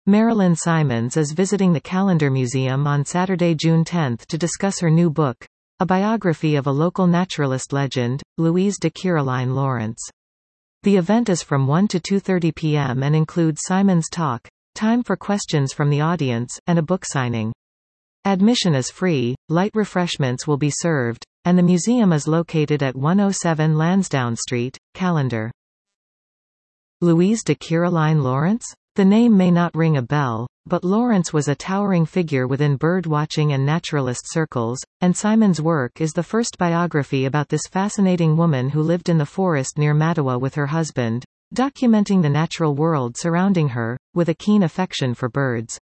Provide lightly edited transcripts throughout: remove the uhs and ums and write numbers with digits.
Marilyn Simons is visiting the Callender Museum on Saturday, June 10 to discuss her new book, a biography of a local naturalist legend, Louise de Caroline Lawrence. The event is from 1 to 2:30 p.m. and includes Simons' talk, time for questions from the audience, and a book signing. Admission is free, light refreshments will be served, and the museum is located at 107 Lansdowne Street, Callender. Louise de Caroline Lawrence? The name may not ring a bell, but Lawrence was a towering figure within bird-watching and naturalist circles, and Simons' work is the first biography about this fascinating woman who lived in the forest near Mattawa with her husband, documenting the natural world surrounding her, with a keen affection for birds.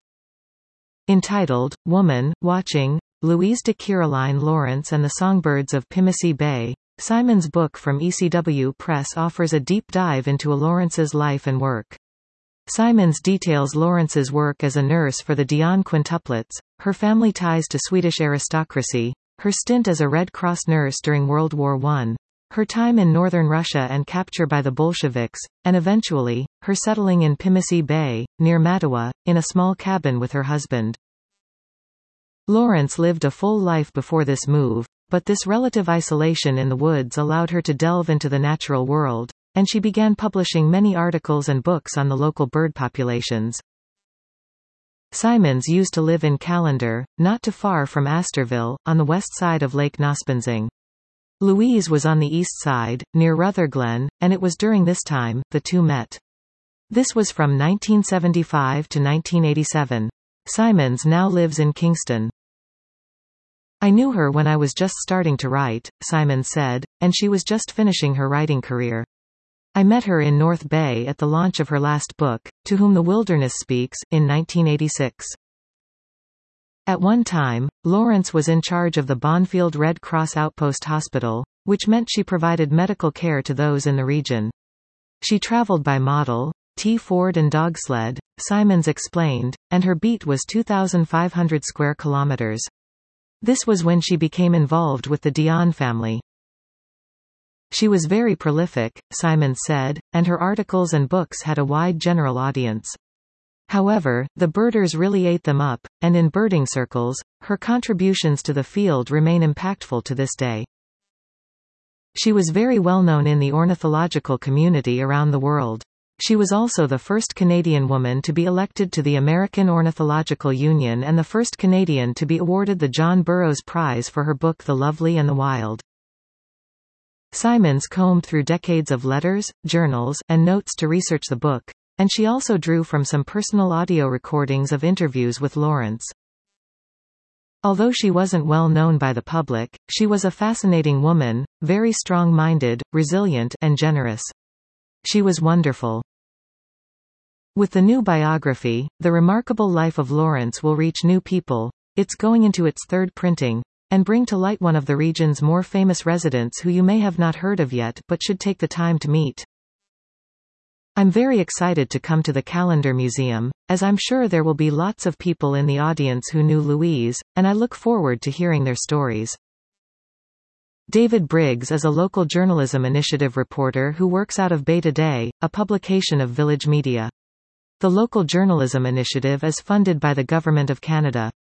Entitled, Woman, Watching, Louise de Caroline Lawrence and the Songbirds of Pimisi Bay, Simons' book from ECW Press offers a deep dive into Lawrence's life and work. Simons details Lawrence's work as a nurse for the Dion quintuplets, her family ties to Swedish aristocracy, her stint as a Red Cross nurse during World War I, her time in northern Russia and capture by the Bolsheviks, and eventually, her settling in Pimisi Bay, near Mattawa, in a small cabin with her husband. Lawrence lived a full life before this move, but this relative isolation in the woods allowed her to delve into the natural world, and she began publishing many articles and books on the local bird populations. Simons used to live in Callender, not too far from Astorville, on the west side of Lake Nospensing. Louise was on the east side, near Rutherglen, and it was during this time, the two met. This was from 1975 to 1987. Simons now lives in Kingston. I knew her when I was just starting to write, Simons said, and she was just finishing her writing career. I met her in North Bay at the launch of her last book, To Whom the Wilderness Speaks, in 1986. At one time, Lawrence was in charge of the Bonfield Red Cross Outpost Hospital, which meant she provided medical care to those in the region. She traveled by model, T-Ford and dogsled, Simons explained, and her beat was 2,500 square kilometers. This was when she became involved with the Dion family. She was very prolific, Simons said, and her articles and books had a wide general audience. However, the birders really ate them up, and in birding circles, her contributions to the field remain impactful to this day. She was very well known in the ornithological community around the world. She was also the first Canadian woman to be elected to the American Ornithological Union and the first Canadian to be awarded the John Burroughs Prize for her book The Lovely and the Wild. Simons combed through decades of letters, journals, and notes to research the book, and she also drew from some personal audio recordings of interviews with Lawrence. Although she wasn't well known by the public, she was a fascinating woman, very strong-minded, resilient, and generous. She was wonderful. With the new biography, The Remarkable Life of Lawrence will reach new people. It's going into its third printing, and bring to light one of the region's more famous residents who you may have not heard of yet but should take the time to meet. I'm very excited to come to the Callender Museum, as I'm sure there will be lots of people in the audience who knew Louise, and I look forward to hearing their stories. David Briggs is a local journalism initiative reporter who works out of Bay Today, a publication of Village Media. The local journalism initiative is funded by the Government of Canada.